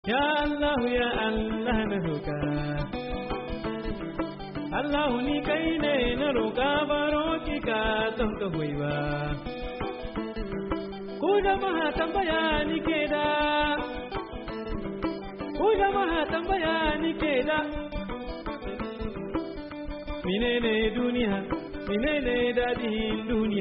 Ya Allah ya Allah na roƙa Allah ni kai ne na roƙa baro ki ka don ka hoyi ba ku jama'a tambaya ni ke da menene duniya menene dadin duniya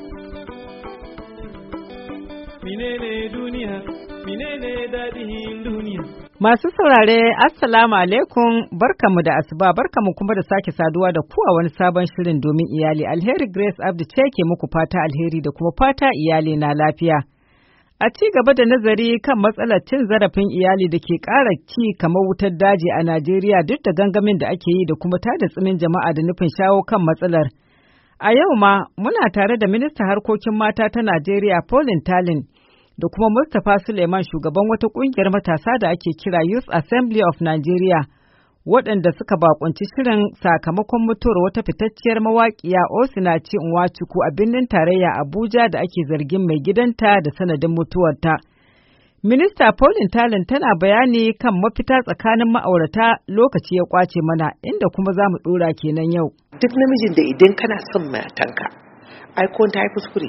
menene duniya menene dadin duniya. Masu saurare assalamu alaikum, barkamu da asuba, barkamu kuma da sake saduwa da ku a wani sabon shirin domin iyali. Alheri Grace Abdi ce ke muku fata alheri da kuma fata iyali na lafiya. A ci gaba da nazari kan matsalar cin zarafin iyali da ke ƙara ci kamar wutar daji a Najeriya duk da gangamin da ake yi da kuma tada tsimin jama'a da nufin shawo kan matsalar. A yau ma muna tare da ministan harkokin mata ta Najeriya Pauline Talin da kuma Mustapha Suleiman shugaban wata ƙungiyar matasa da ake kira Youth Assembly of Nigeria waɗanda suka bakunci shirin sakamakon mutuwar wata fitacciyar mawaƙiya Osinachi Nwachukwu a birnin tarayya Abuja da ake zargin mai gidanta da sanadin mutuwarta. Minista Pauline Talin tana bayani kan mafita tsakanin ma'aurata lokaci ya kwace mana inda kuma za mu ɗora kenan yau. Duk namijin da idan kana son matanka, ai ko ta yi kuskure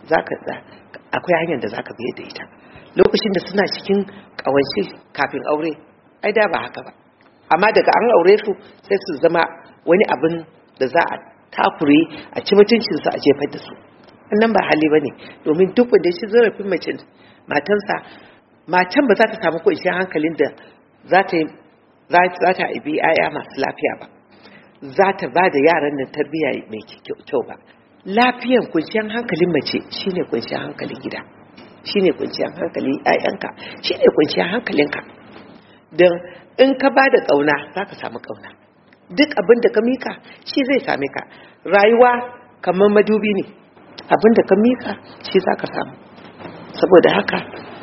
akwai hanyar da zaka biye da ita. Lokacin da suna cikin ƙawance kafin aure, ai da ba haka ba. Amma daga an aure su sai su zama wani abin da za a takure a ci mutuncinsu a jefar da su. Wannan ba hali bane, domin duk wanda shi zarafin matansa, matan ba za ta samu kwanciyar hankalin da za ta aibi 'ya'ya masu lafiya ba, za ta ba da yaran nan tarbiyya mai kyau ba. Lafiyan kwanciyar hankalin mace shine kwanciyar hankalin gida, shine kwanciyar hankalin 'ya'yanka, shine kwanciyar hankalinka. Don in ka ba da ƙauna za ka samu ƙauna, duk abin da ka mika shi zai same ka. Rayuwa kamar madubi ne, abin da ka mika shi za ka samu. Saboda haka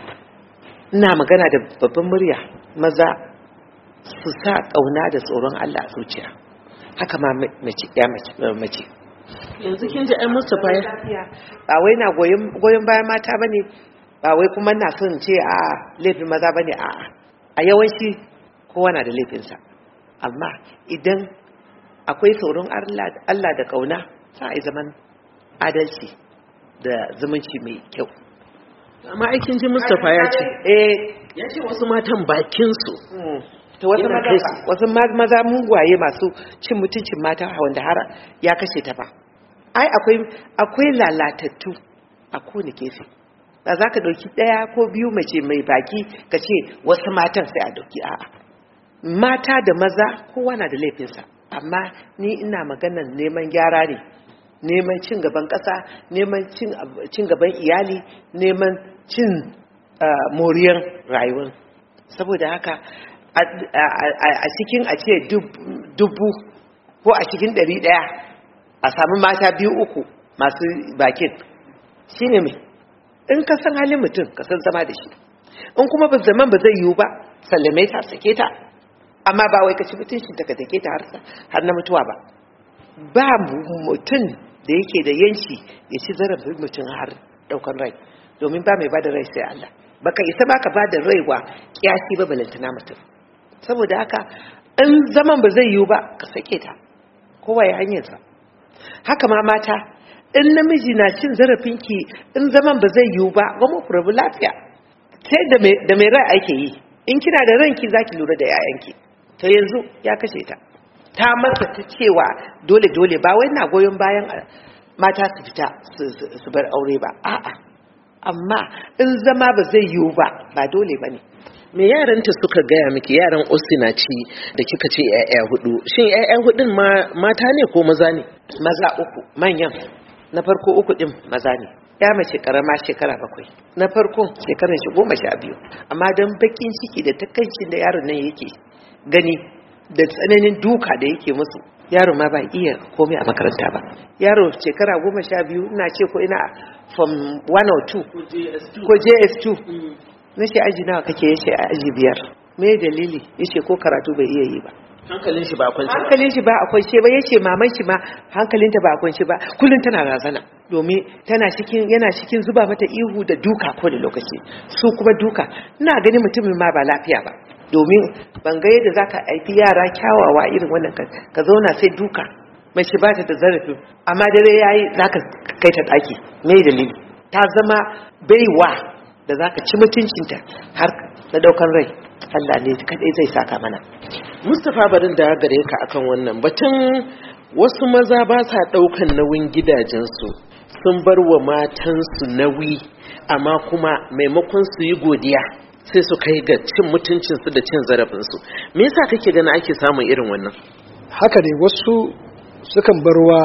ina magana da babban murya, maza su sa ƙauna da tsoron Allah a zuciya, haka ma mace. Yanzu kin ji ai Mustapha ya ba wai na goyon bayan mata bane, ba wai kuma na son ce a laifin maza bane, a yawanci kowa na da laifinsa, amma idan akwai tsoron Allah da kauna za a yi zaman adalci da zumunci mai kyau. Amma aikin ji Mustapha ya ce wasu matan bakinsu to wasu maza mugwaye masu cin mutuncin mata wanda har ya kashe ta ba. Ai akwai lalatattu a kowane gefe. Ba za ka ɗauki ɗaya ko biyu mace mai baki ka ce wasu matan sai a ɗauki a'a. Mata da maza kowa na da laifinsa, amma ni ina maganan neman gyara ne, neman cin gaban ƙasa, neman cin gaban iyali, neman cin moriyar rayuwar. Saboda haka a cikin a ce dubu ko a cikin 100 a sami mata 2-3 masu bakin shine mai. In ka san halin mutum ka san zama da shi, in kuma ba zaman ba zai yiwu ba sallame ta, sake ta, amma ba wai ka ci mutuncin ta ka take ta har na mutuwa ba. Ba mutum da yake da yanci ya ci zarafin mutum har daukan rai, domin ba mai bada rai sai Allah. Baka isa ba ka bada rai wa kiyasi ba balantana mutum. Saboda haka in zaman ba zai yiwu ba ka sake ta, kowa ya hanyarsa. Haka ma mata, in namiji na cin zarafinki in zaman ba zai yiwu ba, goma ku rabu lafiya. Sai da mai rai ake yi. In kina da ranki za ki lura da 'ya'yanki. To yanzu ya kashe ta, ta masa ta cewa dole ba wai na goyon bayan mata su fita su bar aure ba, a'a. Amma in zama ba zai yiwu ba dole ba ne. Me yaranta suka gaya miki, yaran Osinachi da kika ce 'ya'ya 4, shin 'ya'ya 4 mata ne ko maza ne? Maza 3 manyan, na farko 3 din maza ne, ya mace karama shekara 7, na farko shekarar shi 12. Amma don bakin ciki da takaicin da yaron nan yake gani da tsananin duka da yake musu, yaro ma ba iya komai a makaranta ba. Yaro shekara 12, ina ce ko ina from 1 or 2 ko JS2. Na ce aji nawa kake? yace aji 5. Me dalili? Yace ko karatu bai iya yi ba. Hankalin shi ba a kwance ba. Yace maman shi ma hankalinta ba a kwance ba, kullun tana razana. domin yana cikin zuba mata ihu da duka ko da lokaci, su kuma duka ina gani mutumin ma ba lafiya ba. domin ban ga yadda zaka haifi yara kyawawa irin wannan ka zauna sai duka mace ba ta da zarafi amma dare yayi zaka kai ta daki me dalili ta zama baiwa da zaka ci mutuncinta har na daukan rai Allah ne kadai zai saka mana. Mustapha barin da gare ka akan wannan batun wasu maza ba sa daukan nauyin gidajensu sun bar wa matansu nauyi amma kuma maimakon su yi godiya sai su kai ga cin mutuncinsu da cin zarafinsu. Me yasa kake ganin ake samun irin wannan? Haka dai wasu sukan bar wa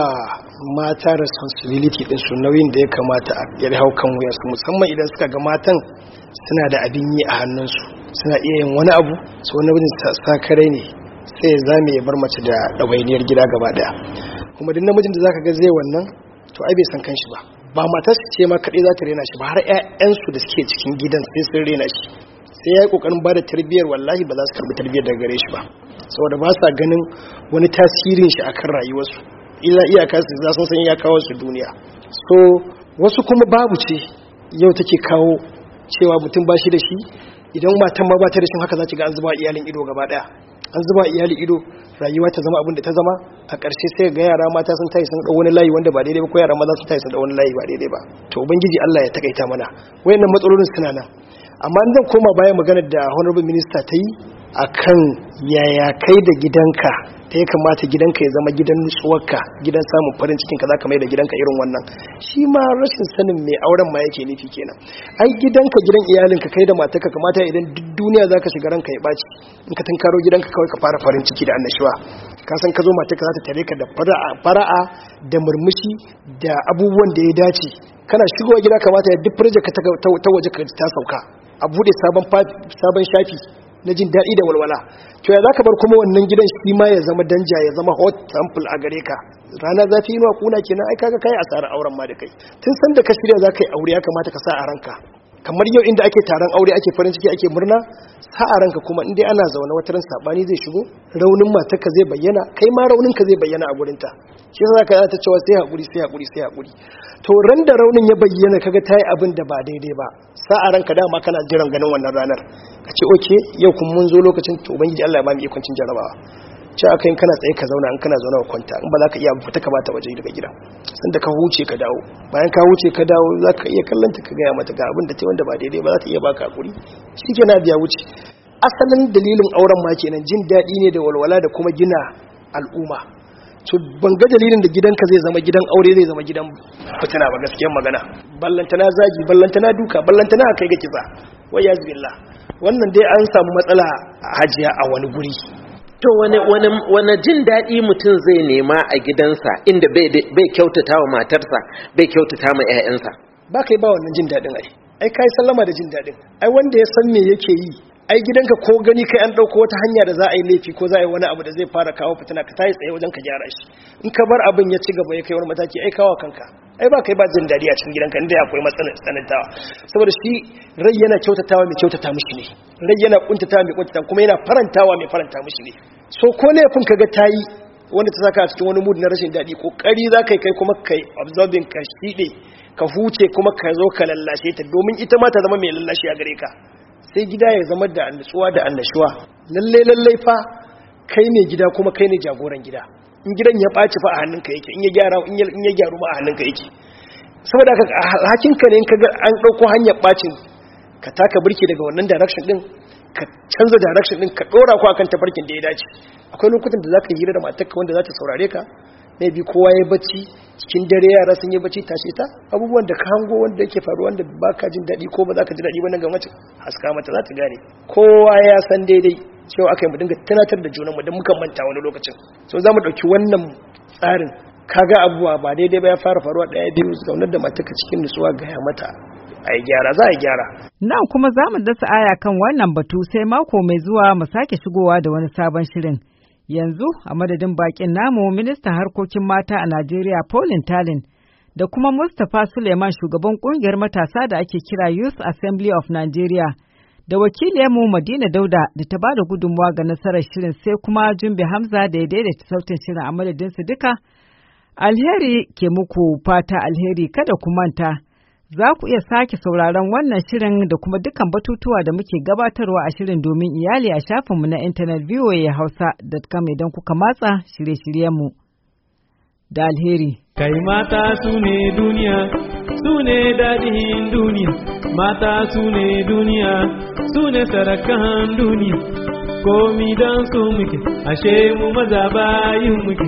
mata responsibility din su nauyin da ya kamata a ya hau kan wuyarsu, musamman idan suka ga matan suna da abin yi a hannunsu, suna iya yin wani abu su wani wajen sakare ne sai ya zame ya bar mace da ɗawainiyar gida gaba daya. Kuma duk namijin da zaka ga zai wannan to ai bai san kanshi ba matar su ce ma kaɗai za ta rena shi ba, har 'ya'yansu da suke cikin gidan sai sun rena shi, sai ya yi ƙoƙarin ba da tarbiyyar wallahi ba za su karɓi tarbiyyar daga gare shi ba, saboda ba sa ganin wani tasirin shi akan rayuwarsu, ila iyaka su za sun san ya kawo su duniya. So wasu kuma babu ce yau take kawo cewa mutum ba shi da shi, idan matan ma ba ta da shi haka za ki ga an zuba iyalin ido gaba ɗaya, an zuba iyali ido, rayuwa ta zama abin da ta zama, a ƙarshe sai ga yara mata sun tayi sun ɗau wani layi wanda ba daidai ba, ko yara maza sun tayi sun ɗau wani layi ba daidai ba. To ubangiji Allah ya takaita mana wayannan matsalolin suna nan. Amma zan koma bayan maganar da honorable minister ta yi akan yaya kai da gidanka ta ya kamata gidanka ya zama gidan nutsuwarka, gidan samun farin cikin ka zaka mai da gidanka irin wannan, shi ma rashin sanin mai auren ma yake nufi kenan. Ai gidanka gidan iyalinka kai da matarka kamata idan duk duniya zaka shiga ranka ya baci in ka tunkaro gidanka kawai ka fara farin ciki da annashuwa, ka san ka zo matarka za ta tare ka da fara'a da murmushi da abubuwan da ya dace. Kana shigowa gida kamata ya duk faraja ka ta waje ka ta sauka, a bude sabon shafi na jin daɗi da walwala. To ya zaka bar kuma wannan gidan shi ma ya zama danja, ya zama hot sample a gare ka, rana zafi inuwa kuna kenan, ai kaga kai asarar auren ma da kai. Tun san da ka shirya zaka yi aure ya kamata ka sa a ranka, kamar yau inda ake taron aure ake farin ciki ake murna, sa a ranka kuma in dai ana zaune wata ran sabani zai shigo, raunin matarka zai bayyana, kai ma raunin ka zai bayyana a gurinta. Shi yasa zaka ta cewa sai hakuri. To ran da raunin ya bayyana kaga tayi abin da ba daidai ba, sa a ranka dama kana jiran ganin wannan ranar, ka ce okay yau kun mun zo lokacin, to ubangiji Allah ya ba mu ikon cin jarabawa. Ce aka yin kana tsaye ka zauna, in kana zauna ka kwanta, in ba za ka iya fita ka bata waje daga gida, sanda ka huce ka dawo, bayan ka huce ka dawo za ka iya kallanta ka gaya mata ga abin da ta wanda ba daidai ba, za ta iya baka hakuri, shi ke na biya wuce. Asalin dalilin auren ma kenan jin daɗi ne da walwala da kuma gina al'umma. To ban ga dalilin da gidanka zai zama gidan aure zai zama gidan fitina ba, gaskiyar magana. Ballantana zagi, ballantana duka, ballantana kai ga kiza, wai ya billah. Wannan dai an samu matsala a hajiya a wani guri. To wani jin daɗi mutum zai nema a gidansa inda bai kyautata wa matarsa, bai kyautata ma 'ya'yansa? Ba kai ba wannan jin daɗin ai kai sallama da jin daɗin. Ai wanda ya san me yake yi, ai gidanka ko gani kai an ɗauko wata hanya da za a yi laifi ko za a yi wani abu da zai fara kawo fitina, ka tayi tsaye wajen ka gyara shi. In ka bar abin ya ci gaba ya kai wani mataki, ai kawo kanka. Ai ba kai ba jin daɗi a cikin gidanka inda akwai matsalar tsanantawa, saboda shi rai yana kyautatawa mai kyautata mishi ne, rai yana kuntatawa mai kuntata, kuma yana farantawa mai faranta mishi ne. So ko laifin kaga tayi wanda ta saka a cikin wani mood na rashin daɗi, kokari za ka yi kai kuma kai absorbing, ka shiɗe, ka huce, kuma ka zo ka lallashe ta, domin ita ma ta zama mai lallashi a gare ka. Sai gida ya zama da annatsuwa da annashuwa. Lallai fa kai ne gida kuma kai ne jagoran gida. In gidan ya ɓaci fa a hannunka yake, in ya gyaru ma a hannunka yake. Saboda hakinka ne in ka ga an ɗauko hanyar ɓacin, ka taka birki daga wannan direction ɗin, ka canza direction ɗin, ka ɗora ku akan tafarkin da ya dace. Akwai lokutan da za ka hira da matarka wanda za ta saurare ka, na bi kowa ya bacci, cikin dare yara sun yi bacci, tashe ta, abubuwan da ka hango wanda yake faruwa wanda ba ka jin daɗi ko ba za ka ji daɗi ba nan ga mace, haska mata za ta gane. Kowa ya san daidai cewa aka yi mu dinga tunatar da junanmu don muka manta wani lokacin. So za mu ɗauki wannan tsarin, kaga abubuwa ba daidai ba ya fara faruwa ɗaya biyu, zaunar da matarka cikin nutsuwa, gaya mata a yi gyara, za a yi gyara. Nan kuma za mu dasa aya kan wannan batu sai mako mai zuwa mu sake shigowa da wani sabon shirin. Yanzu a madadin bakin namu ministan harkokin mata a Najeriya Pauline Talin da kuma Mustapha Suleiman shugaban kungiyar matasa da ake kira Youth Assembly of Nigeria da wakiliyarmu Madina Dauda da ta bada gudunmawa ga nasarar shirin, sai kuma Jumbe Hamza da ya daidaita sautin shirin a madadin su duka. Alheri ke muku fata alheri, kada ku manta Za ku iya sake sauraron wannan shirin da kuma dukkan batutuwa da muke gabatarwa a shirin domin iyali a shafinmu na intanet voahausa.com idan kuka matsa shirye-shiryenmu da alheri. Kai mata su ne duniya, su ne daɗin duniya, mata su ne duniya, su ne sarakan duniya, komi don su muke, ashe mu maza bayin muke.